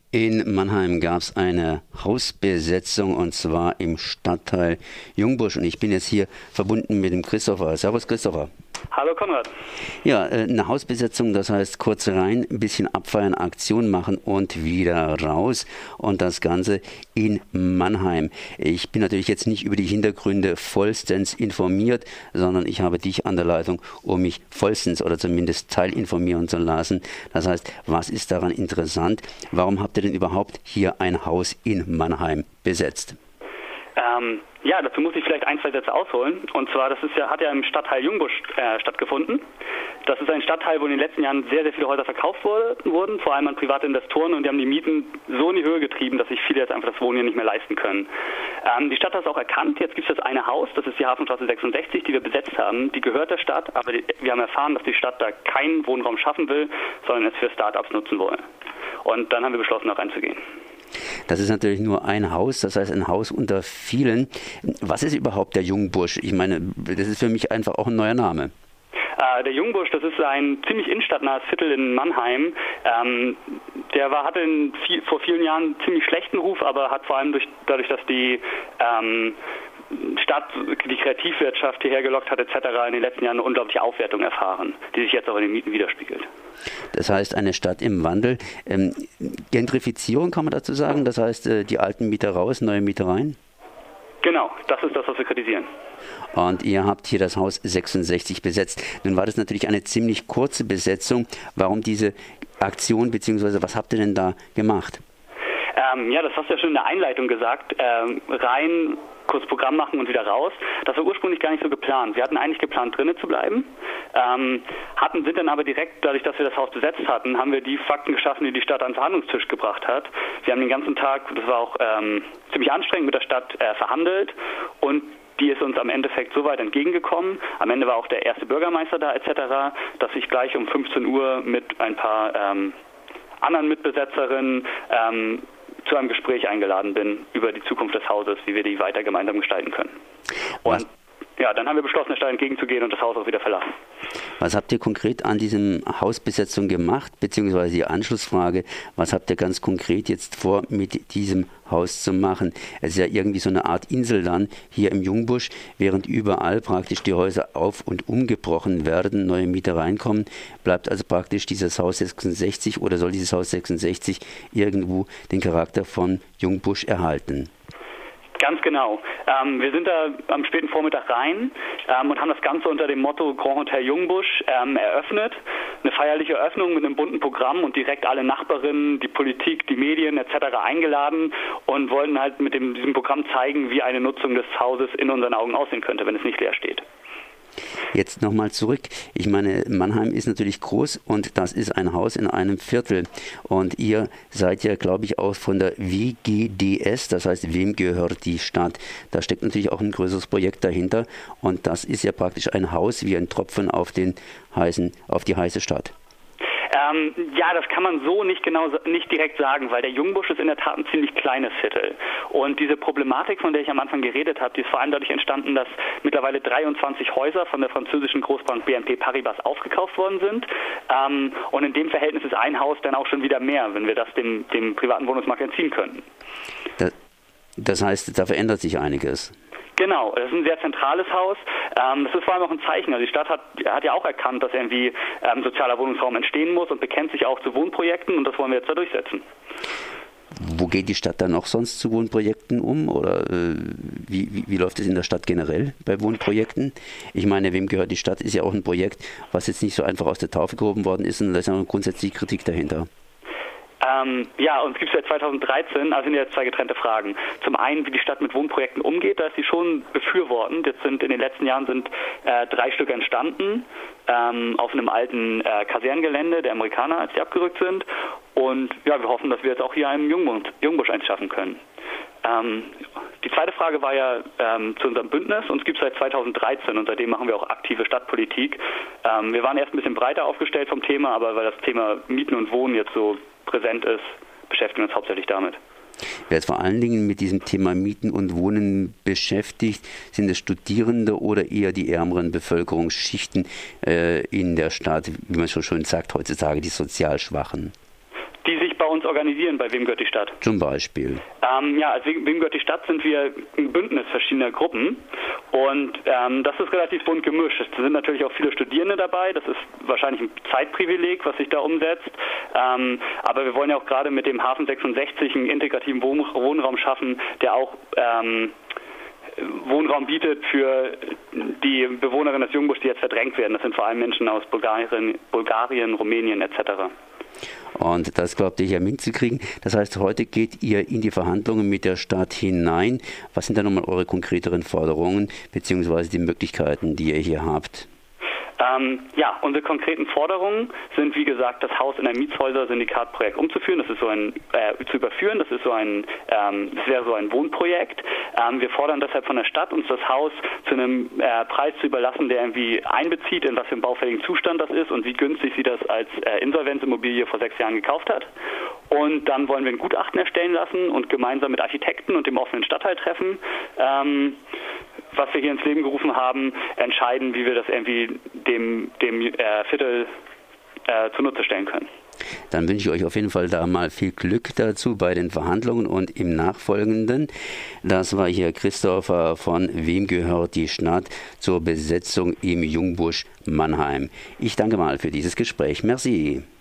In Mannheim gab es eine Hausbesetzung und zwar im Stadtteil Jungbusch. Und ich bin jetzt hier verbunden mit dem Christopher. Servus Christopher. Hallo Konrad. Ja, eine Hausbesetzung, das heißt kurz rein, ein bisschen abfeiern, Aktion machen und wieder raus. Und das Ganze in Mannheim. Ich bin natürlich jetzt nicht über die Hintergründe vollstens informiert, sondern ich habe dich an der Leitung, um mich vollstens oder zumindest teilinformieren zu lassen. Das heißt, was ist daran interessant? Warum habt ihr denn überhaupt hier ein Haus in Mannheim besetzt? Ja, dazu muss ich vielleicht ein, zwei Sätze ausholen. Und zwar, hat ja im Stadtteil Jungbusch stattgefunden. Das ist ein Stadtteil, wo in den letzten Jahren sehr, sehr viele Häuser verkauft wurden, vor allem an private Investoren, und die haben die Mieten so in die Höhe getrieben, dass sich viele jetzt einfach das Wohnen hier nicht mehr leisten können. Die Stadt hat es auch erkannt. Jetzt gibt es das eine Haus, das ist die Hafenstraße 66, die wir besetzt haben. Die gehört der Stadt, aber wir haben erfahren, dass die Stadt da keinen Wohnraum schaffen will, sondern es für Start-ups nutzen will. Und dann haben wir beschlossen, da reinzugehen. Das ist natürlich nur ein Haus, das heißt ein Haus unter vielen. Was ist überhaupt der Jungbusch? Ich meine, das ist für mich einfach auch ein neuer Name. Der Jungbusch, das ist ein ziemlich innenstadtnahes Viertel in Mannheim. Hatte vor vielen Jahren einen ziemlich schlechten Ruf, aber hat vor allem dadurch, dass die Stadt die Kreativwirtschaft hierher gelockt hat etc., in den letzten Jahren eine unglaubliche Aufwertung erfahren, die sich jetzt auch in den Mieten widerspiegelt. Das heißt, eine Stadt im Wandel. Gentrifizierung kann man dazu sagen? Das heißt, die alten Mieter raus, neue Mieter rein? Genau, das ist das, was wir kritisieren. Und ihr habt hier das Haus 66 besetzt. Nun war das natürlich eine ziemlich kurze Besetzung. Warum diese Aktion, beziehungsweise was habt ihr denn da gemacht? Ja, das hast du ja schon in der Einleitung gesagt. Rein, kurz Programm machen und wieder raus. Das war ursprünglich gar nicht so geplant. Wir hatten eigentlich geplant, drinnen zu bleiben, sind dann aber direkt, dadurch, dass wir das Haus besetzt hatten, haben wir die Fakten geschaffen, die die Stadt an den Verhandlungstisch gebracht hat. Wir haben den ganzen Tag, das war auch ziemlich anstrengend, mit der Stadt verhandelt, und die ist uns am Endeffekt so weit entgegengekommen. Am Ende war auch der erste Bürgermeister da etc., dass ich gleich um 15 Uhr mit ein paar anderen Mitbesetzerinnen zu einem Gespräch eingeladen bin über die Zukunft des Hauses, wie wir die weiter gemeinsam gestalten können. Und ja, dann haben wir beschlossen, der Stadt entgegenzugehen und das Haus auch wieder verlassen. Was habt ihr konkret an diesem Hausbesetzung gemacht, beziehungsweise die Anschlussfrage, was habt ihr ganz konkret jetzt vor, mit diesem Haus zu machen? Es ist ja irgendwie so eine Art Insel dann hier im Jungbusch, während überall praktisch die Häuser auf- und umgebrochen werden, neue Mieter reinkommen, bleibt also praktisch dieses Haus 66 oder soll dieses Haus 66 irgendwo den Charakter von Jungbusch erhalten? Ganz genau. Wir sind da am späten Vormittag rein und haben das Ganze unter dem Motto Grand Hotel Jungbusch eröffnet. Eine feierliche Eröffnung mit einem bunten Programm und direkt alle Nachbarinnen, die Politik, die Medien etc. eingeladen und wollten halt mit diesem Programm zeigen, wie eine Nutzung des Hauses in unseren Augen aussehen könnte, wenn es nicht leer steht. Jetzt nochmal zurück. Ich meine, Mannheim ist natürlich groß und das ist ein Haus in einem Viertel. Und ihr seid ja, glaube ich, auch von der WGDS, das heißt, wem gehört die Stadt? Da steckt natürlich auch ein größeres Projekt dahinter. Und das ist ja praktisch ein Haus wie ein Tropfen auf die heiße Stadt. Ja, das kann man so nicht direkt sagen, weil der Jungbusch ist in der Tat ein ziemlich kleines Viertel. Und diese Problematik, von der ich am Anfang geredet habe, die ist vor allem dadurch entstanden, dass mittlerweile 23 Häuser von der französischen Großbank BNP Paribas aufgekauft worden sind. Und in dem Verhältnis ist ein Haus dann auch schon wieder mehr, wenn wir das dem privaten Wohnungsmarkt entziehen könnten. Das heißt, da verändert sich einiges. Genau, das ist ein sehr zentrales Haus. Das ist vor allem auch ein Zeichen. Also die Stadt hat ja auch erkannt, dass irgendwie sozialer Wohnungsraum entstehen muss und bekennt sich auch zu Wohnprojekten, und das wollen wir jetzt da durchsetzen. Wo geht die Stadt dann noch sonst zu Wohnprojekten um? Oder wie läuft es in der Stadt generell bei Wohnprojekten? Ich meine, wem gehört die Stadt, ist ja auch ein Projekt, was jetzt nicht so einfach aus der Taufe gehoben worden ist, und da ist ja auch grundsätzlich Kritik dahinter. Ja, uns gibt es seit 2013, also sind ja zwei getrennte Fragen. Zum einen, wie die Stadt mit Wohnprojekten umgeht, da ist sie schon befürwortend. Jetzt in den letzten Jahren sind 3 Stück entstanden, auf einem alten Kasernengelände der Amerikaner, als die abgerückt sind. Und ja, wir hoffen, dass wir jetzt auch hier einen Jungbusch eins schaffen können. Die zweite Frage war ja zu unserem Bündnis. Uns gibt es seit 2013 und seitdem machen wir auch aktive Stadtpolitik. Wir waren erst ein bisschen breiter aufgestellt vom Thema, aber weil das Thema Mieten und Wohnen jetzt so präsent ist, beschäftigen wir uns hauptsächlich damit. Wer jetzt vor allen Dingen mit diesem Thema Mieten und Wohnen beschäftigt, sind es Studierende oder eher die ärmeren Bevölkerungsschichten in der Stadt, wie man schon schön sagt heutzutage, die sozial Schwachen? Die sich bei uns organisieren bei Wem gehört die Stadt? Zum Beispiel? Also Wem gehört die Stadt sind wir ein Bündnis verschiedener Gruppen und das ist relativ bunt gemischt. Es sind natürlich auch viele Studierende dabei, das ist wahrscheinlich ein Zeitprivileg, was sich da umsetzt, aber wir wollen ja auch gerade mit dem Hafen 66 einen integrativen Wohnraum schaffen, der auch Wohnraum bietet für die Bewohnerinnen des Jungbusch, die jetzt verdrängt werden. Das sind vor allem Menschen aus Bulgarien, Rumänien etc. Und das glaubt ihr hier hinzukriegen. Das heißt, heute geht ihr in die Verhandlungen mit der Stadt hinein. Was sind da nochmal eure konkreteren Forderungen bzw. die Möglichkeiten, die ihr hier habt? Unsere konkreten Forderungen sind, wie gesagt, das Haus in ein Mietshäuser-Syndikat-Projekt umzuführen. Das ist so zu überführen. Das wäre so ein Wohnprojekt. Wir fordern deshalb von der Stadt, uns das Haus zu einem Preis zu überlassen, der irgendwie einbezieht, in was für einem baufälligen Zustand das ist und wie günstig sie das als Insolvenzimmobilie vor 6 Jahren gekauft hat. Und dann wollen wir ein Gutachten erstellen lassen und gemeinsam mit Architekten und dem offenen Stadtteiltreffen, was wir hier ins Leben gerufen haben, entscheiden, wie wir das irgendwie dem Viertel zunutze stellen können. Dann wünsche ich euch auf jeden Fall da mal viel Glück dazu bei den Verhandlungen und im Nachfolgenden. Das war hier Christopher von Wem gehört die Stadt zur Besetzung im Jungbusch Mannheim. Ich danke mal für dieses Gespräch. Merci.